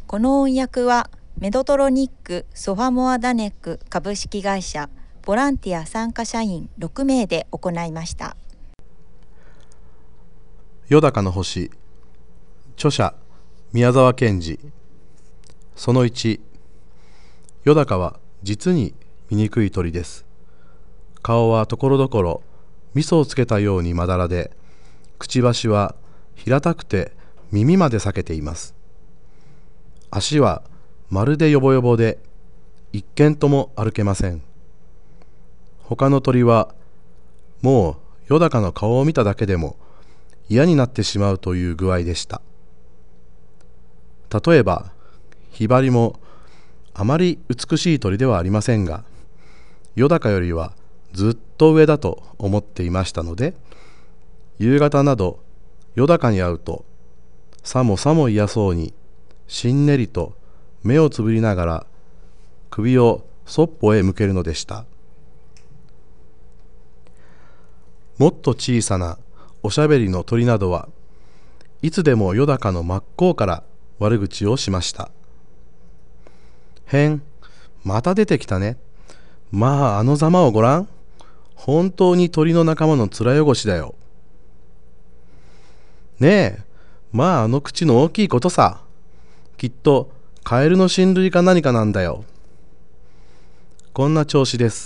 この音訳はメドトロニック・ソファモア・ダネック株式会社ボランティア参加社員6名で行いました。 よだかの星。著者宮沢賢治。その1、よだかは実に醜い鳥です。顔はところどころ味噌をつけたようにまだらで、くちばしは平たくて耳まで裂けています。足はまるでヨボヨボで一軒とも歩けません。他の鳥はもうよだかの顔を見ただけでも嫌になってしまうという具合でした。例えばヒバリもあまり美しい鳥ではありませんが、よだかよりはずっと上だと思っていましたので、夕方などよだかに会うとさもさも嫌そうにしんねりと目をつぶりながら首をそっぽへ向けるのでした。もっと小さなおしゃべりの鳥などはいつでもよだかの真っ向から悪口をしました。また出てきたね。まああのざまをごらん。本当に鳥の仲間の面汚しだよ。ねえ、まああの口の大きいことさ。きっとカエルの親類か何かなんだよ。こんな調子です。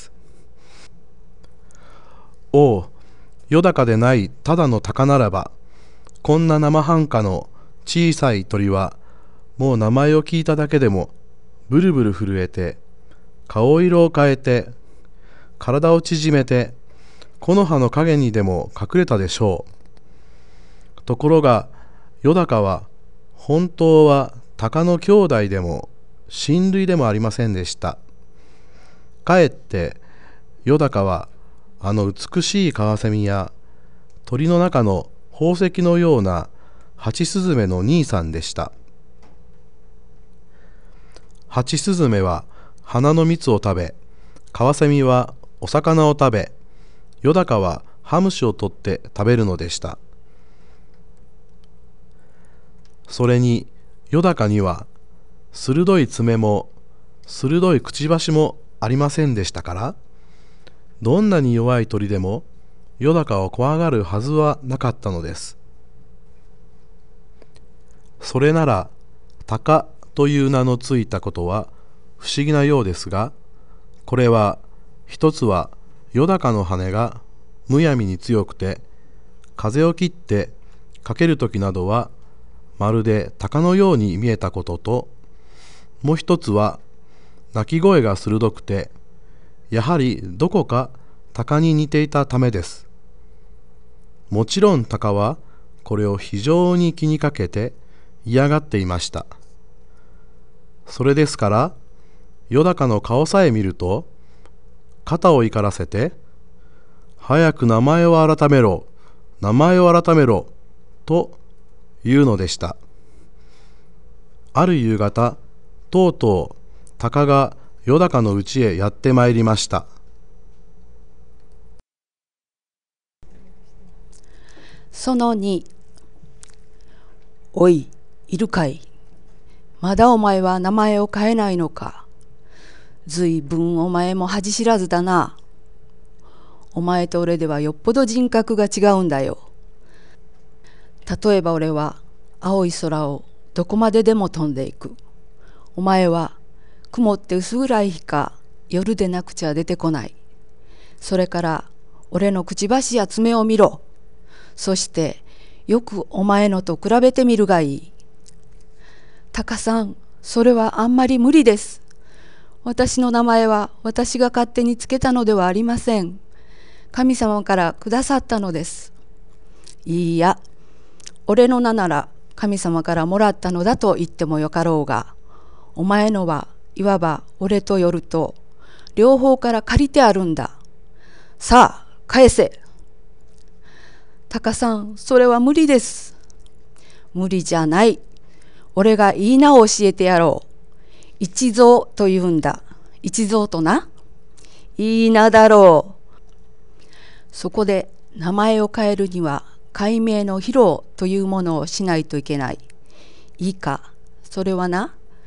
おう、よだかでないただの鷹ならば、こんな生半可の小さい鳥はもう名前を聞いただけでもブルブル震えて、顔色を変えて、体を縮めて、木の葉の陰にでも隠れたでしょう。ところがよだかは本当は鷹の兄弟でも親類でもありませんでした。かえってよだかはあの美しいカワセミや鳥の中の宝石のようなハチスズメの兄さんでした。ハチスズメは花の蜜を食べ、カワセミはお魚を食べ、よだかはハムシを取って食べるのでした。それによだかには鋭い爪も鋭いくちばしもありませんでしたから、どんなに弱い鳥でもよだかを怖がるはずはなかったのです。それなら鷹という名のついたことは不思議なようですが、これは一つはよだかの羽がむやみに強くて、風を切ってかけるときなどはまるで鷹のように見えたことと、もう一つは鳴き声が鋭くて、やはりどこか鷹に似ていたためです。もちろん鷹はこれを非常に気にかけて嫌がっていました。それですからよだかの顔さえ見ると肩を怒らせて、早く名前を改めろ、名前を改めろと言うのでした。ある夕方、とうとう鷹がよだかのうちへやってまいりました。 その2、おい、いるかい。まだお前は名前を変えないのか。ずいぶんお前も恥知らずだな。お前と俺ではよっぽど人格が違うんだよ。例えば俺は青い空をどこまででも飛んでいく。お前は雲って薄暗い日か夜でなくちゃ出てこない。それから俺のくちばしや爪を見ろ。そしてよくお前のと比べてみるがいい。鷹さん、それはあんまり無理です。私の名前は私が勝手につけたのではありません。神様からくださったのです。いいや、俺の名なら神様からもらったのだと言ってもよかろうが、お前のはいわば俺と夜と両方から借りてあるんだ。さあ、返せ。鷹さん、それは無理です。無理じゃない。俺がいい名を教えてやろう。一蔵と言うんだ。一蔵とな。いい名だろう。そこで名前を変えるには改名の披露というものをしないといけない。いいか、それはな、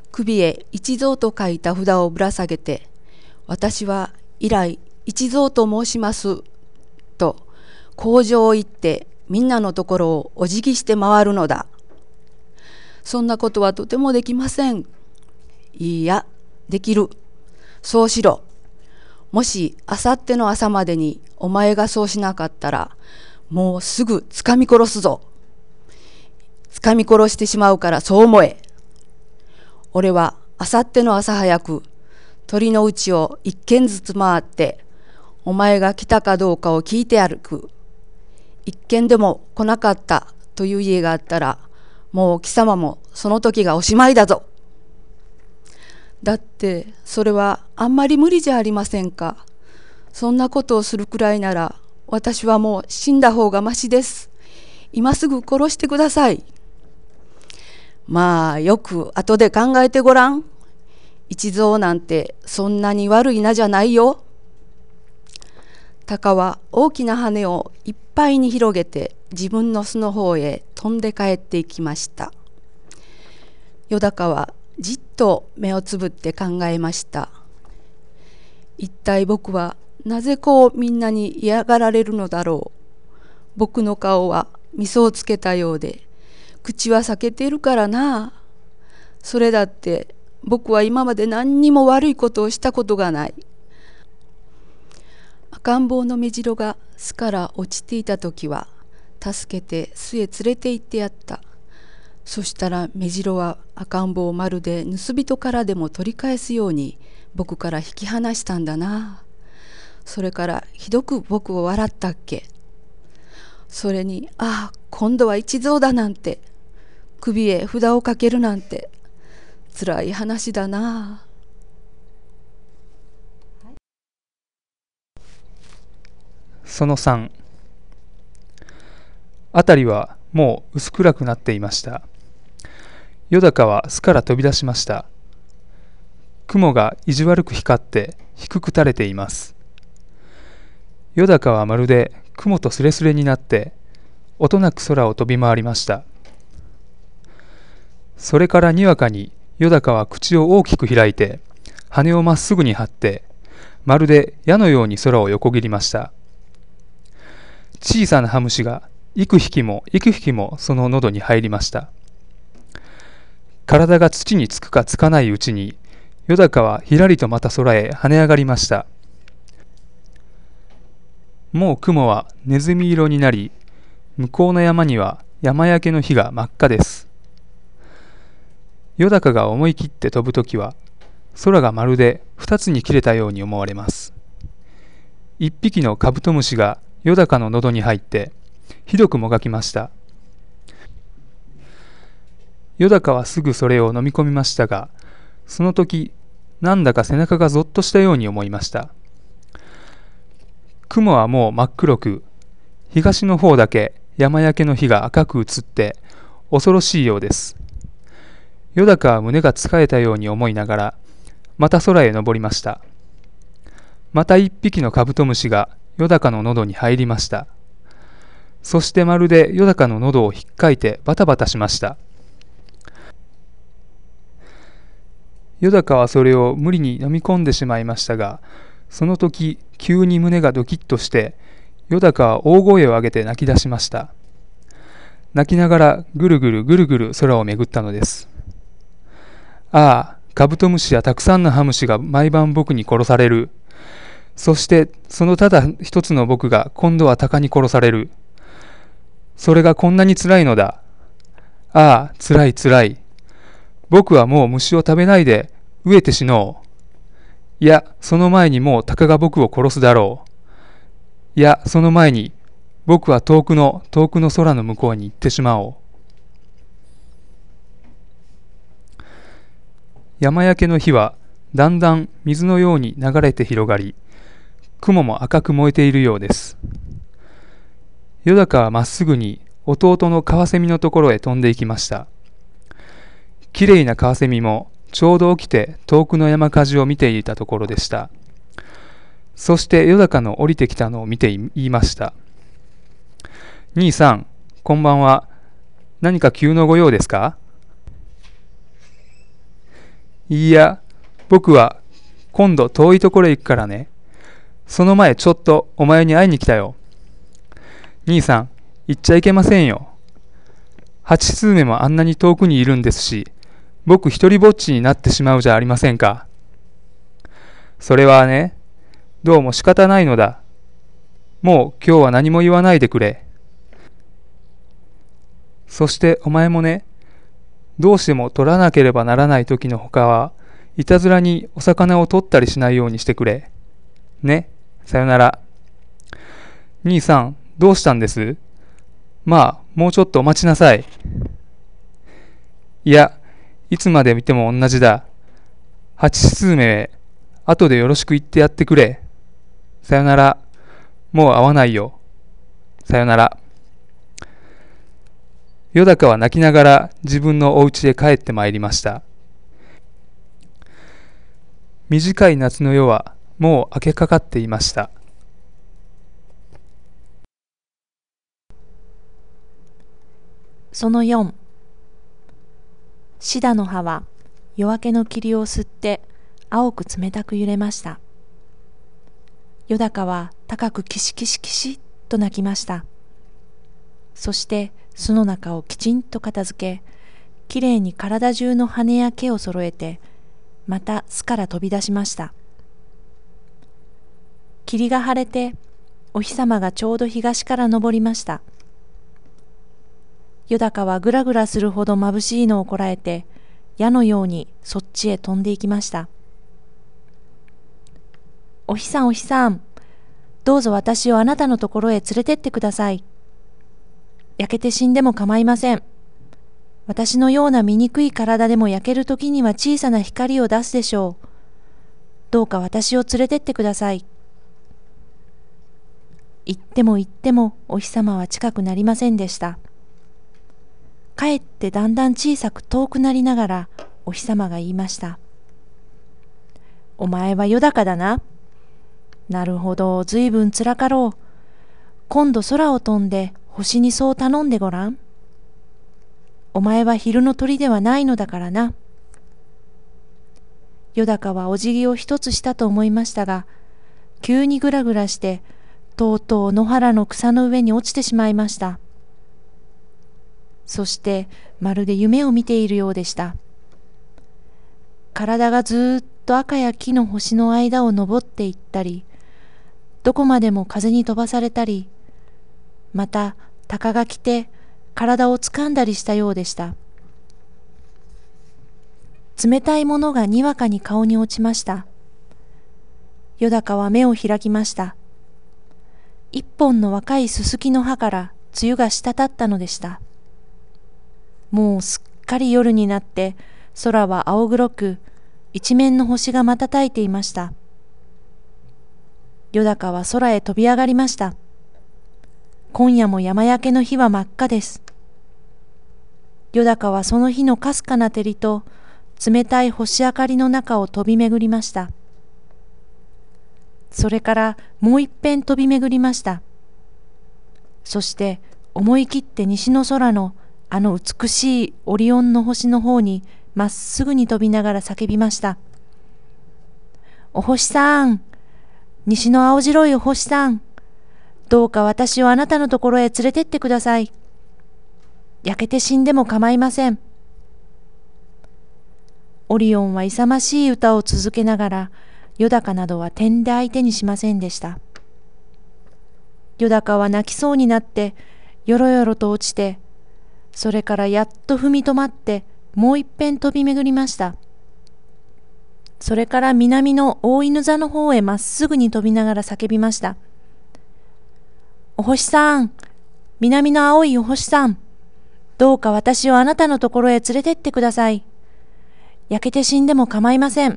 首へ一蔵と書いた札をぶら下げて、私は以来一蔵と申しますと口上を言ってみんなのところをお辞儀して回るのだ。そんなことはとてもできません。いいや、できる。そうしろ。もしあさっての朝までにお前がそうしなかったら、もうすぐつかみ殺すぞ。つかみ殺してしまうからそう思え。俺はあさっての朝早く鳥のうちを一軒ずつ回って、お前が来たかどうかを聞いて歩く。一軒でも来なかったという家があったら、もう貴様もその時がおしまいだぞ。だってそれはあんまり無理じゃありませんか。そんなことをするくらいなら、私はもう死んだ方がましです。今すぐ殺してください。まあよく後で考えてごらん。一蔵なんてそんなに悪い名じゃないよ。鷹は大きな羽をいっぱいに広げて自分の巣の方へ飛んで帰っていきました。よだかはじっと目をつぶって考えました。一体僕はなぜこうみんなに嫌がられるのだろう。僕の顔は味噌をつけたようで、口は裂けているからな。それだって僕は今まで何にも悪いことをしたことがない。赤ん坊の目白が巣から落ちていた時は、助けて巣へ連れて行ってやった。そしたら目白は赤ん坊をまるで盗人からでも取り返すように僕から引き離したんだな。それからひどく僕を笑ったっけ。それに、ああ今度は一蔵だなんて、首へ札をかけるなんてつらい話だな。 その3、辺りはもう薄暗くなっていました。よだかは巣から飛び出しました。雲が意地悪く光って低く垂れています。よだかはまるで雲とすれすれになって音なく空を飛び回りました。それからにわかによだかは口を大きく開いて羽をまっすぐに張ってまるで矢のように空を横切りました。小さなハムシが幾匹も幾匹もその喉に入りました。体が土につくかつかないうちによだかはひらりとまた空へ跳ね上がりました。もう雲はネズミ色になり、向こうの山には山焼けの火が真っ赤です。よだかが思い切って飛ぶときは、空がまるで二つに切れたように思われます。一匹のカブトムシがよだかの喉に入ってひどくもがきました。よだかはすぐそれを飲み込みましたが、その時なんだか背中がぞっとしたように思いました。雲はもう真っ黒く、東の方だけ山焼けの火が赤く映って恐ろしいようです。よだかは胸がつかえたように思いながらまた空へ登りました。また一匹のカブトムシがよだかの喉に入りました。そしてまるでよだかの喉をひっかいてバタバタしました。よだかはそれを無理に飲み込んでしまいましたが、その時急に胸がドキッとして、よだかは大声を上げて泣き出しました。泣きながらぐるぐるぐるぐる空を巡ったのです。ああ、カブトムシやたくさんのハムシが毎晩僕に殺される。そしてそのただ一つの僕が今度は鷹に殺される。それがこんなにつらいのだ。ああ、つらいつらい。僕はもう虫を食べないで飢えて死のう。いや、その前にもう鷹が僕を殺すだろう。いや、その前に僕は遠くの空の向こうに行ってしまおう。山焼けの火はだんだん水のように流れて広がり、雲も赤く燃えているようです。よだかはまっすぐに弟のカワセミのところへ飛んでいきました。きれいなカワセミもちょうど起きて遠くの山火事を見ていたところでした。そしてよだかの降りてきたのを見て言いました。兄さん、こんばんは。何か急のご用ですか？ いや、僕は今度遠いところへ行くからね。その前ちょっとお前に会いに来たよ。兄さん、行っちゃいけませんよ。8数目もあんなに遠くにいるんですし、僕一人ぼっちになってしまうじゃありませんか。それはね、どうも仕方ないのだ。もう今日は何も言わないでくれ。そしてお前もね、どうしても取らなければならない時のほかは、いたずらにお魚を取ったりしないようにしてくれ。ね、さよなら。兄さん、どうしたんです？まあ、もうちょっとお待ちなさい。いや、いつまで見ても同じだ。8数目へ、後でよろしく言ってやってくれ。さよなら。もう会わないよ。さよなら。よだかは泣きながら自分のお家へ帰ってまいりました。短い夏の夜はもう明けかかっていました。 その4、シダの葉は夜明けの霧を吸って青く冷たく揺れました。よだかは高くキシキシキシと鳴きました。そして巣の中をきちんと片付け、きれいに体中の羽や毛を揃えて、また巣から飛び出しました。霧が晴れて、お日様がちょうど東から昇りました。よだかはぐらぐらするほど眩しいのをこらえて、矢のようにそっちへ飛んでいきました。お日さんお日さん、どうぞ私をあなたのところへ連れてってください。焼けて死んでも構いません。私のような醜い体でも焼けるときには小さな光を出すでしょう。どうか私を連れてってください。言っても言ってもお日様は近くなりませんでした。かえってだんだん小さく遠くなりながらお日様が言いました。お前はよだかだな。なるほど、ずいぶんつらかろう。今度空を飛んで星にそう頼んでごらん。お前は昼の鳥ではないのだからな。よだかはお辞儀を一つしたと思いましたが、急にぐらぐらして、とうとう野原の草の上に落ちてしまいました。そしてまるで夢を見ているようでした。体がずっと赤や木の星の間を登っていったり、どこまでも風に飛ばされたり、また鷹が来て体をつかんだりしたようでした。冷たいものがにわかに顔に落ちました。よだかは目を開きました。一本の若いすすきの葉から露が滴ったのでした。もうすっかり夜になって空は青黒く一面の星が瞬いていました。よだかは空へ飛び上がりました。今夜も山焼けの日は真っ赤です。よだかはその日のかすかな照りと冷たい星明かりの中を飛び巡りました。それからもう一遍飛び巡りました。そして思い切って西の空のあの美しいオリオンの星の方にまっすぐに飛びながら叫びました。お星さん、西の青白いお星さん、どうか私をあなたのところへ連れてってください。焼けて死んでも構いません。オリオンは勇ましい歌を続けながら、よだかなどは点で相手にしませんでした。よだかは泣きそうになって、よろよろと落ちて、それからやっと踏み止まって、もう一遍飛び巡りました。それから南の大犬座の方へまっすぐに飛びながら叫びました。お星さん、南の青いお星さん、どうか私をあなたのところへ連れてってください。焼けて死んでも構いません。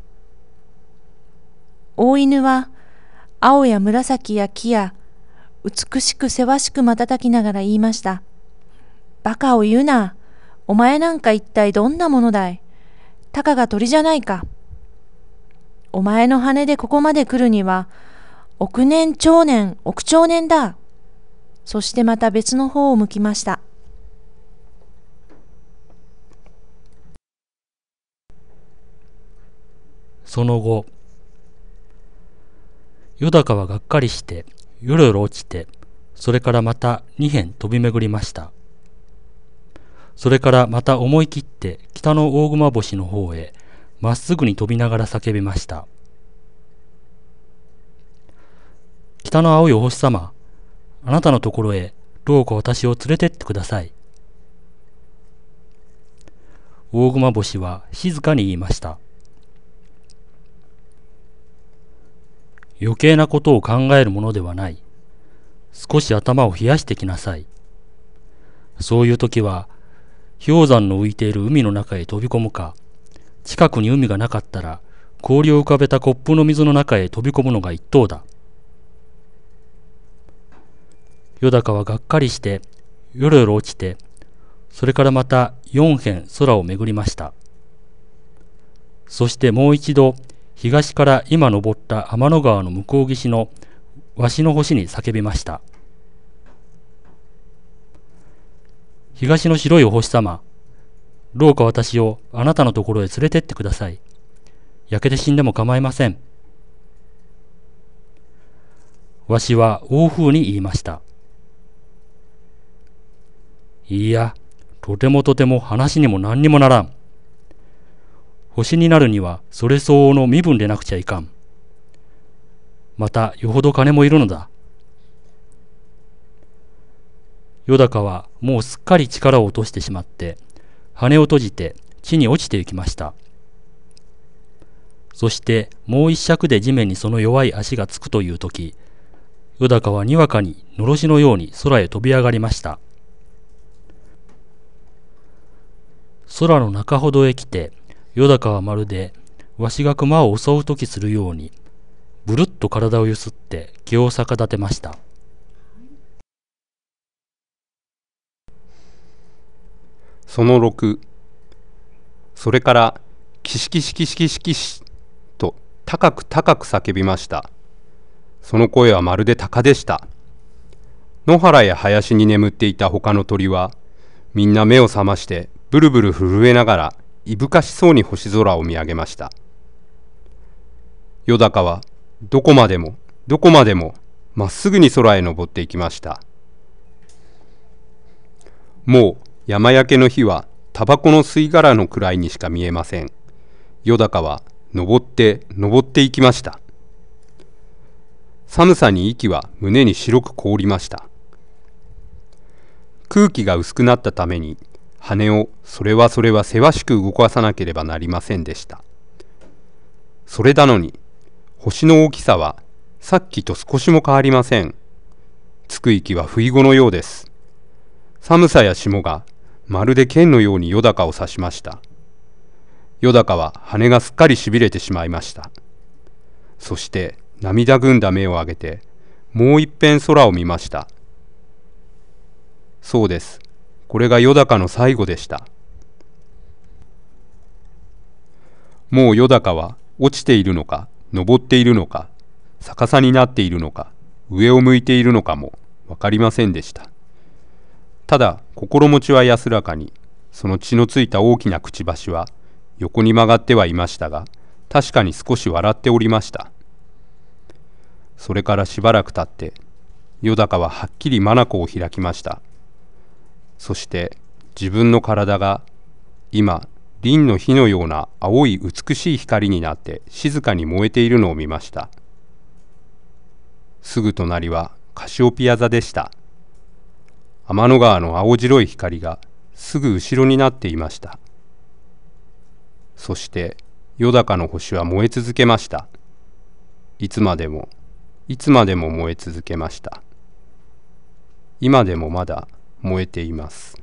大犬は青や紫や木や美しくせわしく瞬きながら言いました。バカを言うな。お前なんか一体どんなものだい。たかが鳥じゃないか。お前の羽でここまで来るには億年長年億長年だ。そしてまた別の方を向きました。 その後、よだかはがっかりして、よろよろ落ちて、それからまた2辺飛び巡りました。それからまた思い切って北の大熊星の方へまっすぐに飛びながら叫びました。北の青いお星様、あなたのところへどうか私を連れてってください。大熊星は静かに言いました。余計なことを考えるものではない。少し頭を冷やしてきなさい。そういう時は、氷山の浮いている海の中へ飛び込むか、近くに海がなかったら、氷を浮かべたコップの水の中へ飛び込むのが一等だ。よだかはがっかりして、よろよろ落ちて、それからまた4辺空を巡りました。そしてもう一度、東から今登った天の川の向こう岸のわしの星に叫びました。東の白いお星様、どうか私をあなたのところへ連れてってください。焼けて死んでも構いません。わしは大風に言いました。いや、とてもとても話にも何にもならん。星になるにはそれ相応の身分でなくちゃいかん。またよほど金もいるのだ。よだかはもうすっかり力を落としてしまって、羽を閉じて地に落ちて行きました。そしてもう一尺で地面にその弱い足がつくという時、よだかはにわかにのろしのように空へ飛び上がりました。空の中ほどへ来て、よだかはまるでわしが熊を襲うときするように、ぶるっと体をゆすって気を逆立てました。 その6、それからキシキシキシキシキシと高く高く叫びました。その声はまるで鷹でした。野原や林に眠っていた他の鳥はみんな目を覚ましてブルブル震えながらいぶかしそうに星空を見上げました。よだかはどこまでもどこまでもまっすぐに空へ登っていきました。もう山焼けの火はタバコの吸い殻のくらいにしか見えません。よだかは登って登っていきました。寒さに息は胸に白く凍りました。空気が薄くなったために羽をそれはせわしく動かさなければなりませんでした。それなのに星の大きさはさっきと少しも変わりません。つく息は不意後のようです。寒さや霜がまるで剣のようによだかを刺しました。よだかは羽がすっかりしびれてしまいました。そして涙ぐんだ目を上げてもう一遍空を見ました。そうです。これがよだかの最後でした。もうよだかは落ちているのか登っているのか逆さになっているのか上を向いているのかも分かりませんでした。ただ心持ちは安らかに、その血のついた大きなくちばしは横に曲がってはいましたが、確かに少し笑っておりました。それからしばらく経って、よだかははっきり眼を開きました。そして自分の体が今輪の火のような青い美しい光になって静かに燃えているのを見ました。すぐ隣はカシオピア座でした。天の川の青白い光がすぐ後ろになっていました。そしてよだかの星は燃え続けました。いつまでもいつまでも燃え続けました。今でもまだ燃えています。